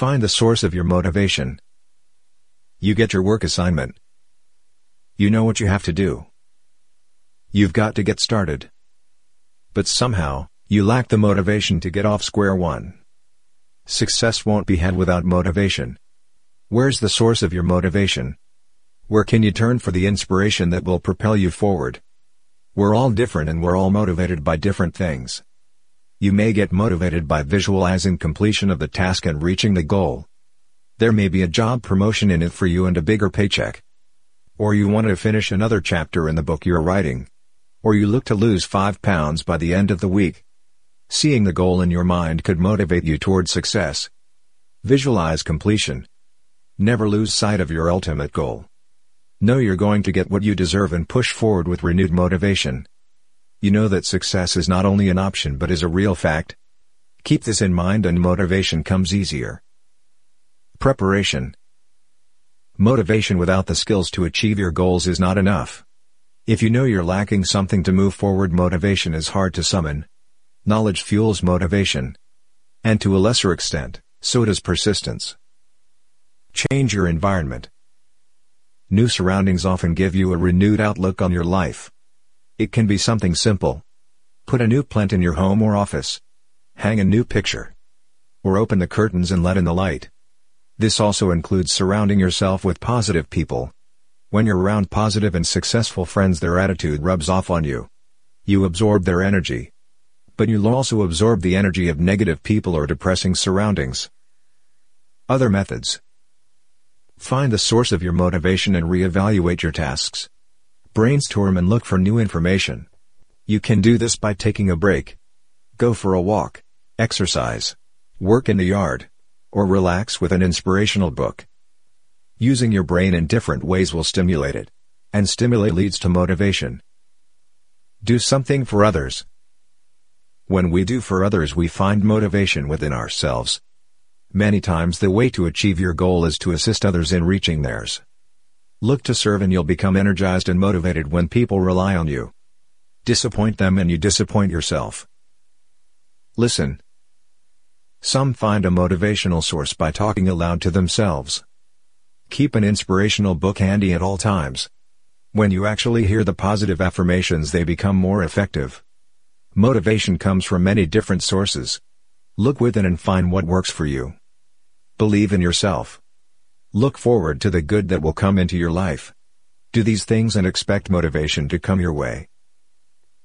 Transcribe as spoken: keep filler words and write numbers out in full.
Find the source of your motivation. You get your work assignment. You know what you have to do. You've got to get started. But somehow, you lack the motivation to get off square one. Success won't be had without motivation. Where's the source of your motivation? Where can you turn for the inspiration that will propel you forward? We're all different and we're all motivated by different things. You may get motivated by visualizing completion of the task and reaching the goal. There may be a job promotion in it for you and a bigger paycheck. Or you want to finish another chapter in the book you're writing. Or you look to lose five pounds by the end of the week. Seeing the goal in your mind could motivate you toward success. Visualize completion. Never lose sight of your ultimate goal. Know you're going to get what you deserve and push forward with renewed motivation. You know that success is not only an option but is a real fact. Keep this in mind and motivation comes easier. Preparation. Motivation without the skills to achieve your goals is not enough. If you know you're lacking something to move forward, motivation is hard to summon. Knowledge fuels motivation. And to a lesser extent, so does persistence. Change your environment. New surroundings often give you a renewed outlook on your life. It can be something simple. Put a new plant in your home or office. Hang a new picture. Or open the curtains and let in the light. This also includes surrounding yourself with positive people. When you're around positive and successful friends, their attitude rubs off on you. You absorb their energy. But you'll also absorb the energy of negative people or depressing surroundings. Other methods. Find the source of your motivation and reevaluate your tasks. Brainstorm and look for new information. You can do this by taking a break. Go for a walk, exercise, work in the yard, or relax with an inspirational book. Using your brain in different ways will stimulate it. And stimulate leads to motivation. Do something for others. When we do for others, we find motivation within ourselves. Many times the way to achieve your goal is to assist others in reaching theirs. Look to serve and you'll become energized and motivated when people rely on you. Disappoint them and you disappoint yourself. Listen. Some find a motivational source by talking aloud to themselves. Keep an inspirational book handy at all times. When you actually hear the positive affirmations, they become more effective. Motivation comes from many different sources. Look within and find what works for you. Believe in yourself. Look forward to the good that will come into your life. Do these things and expect motivation to come your way.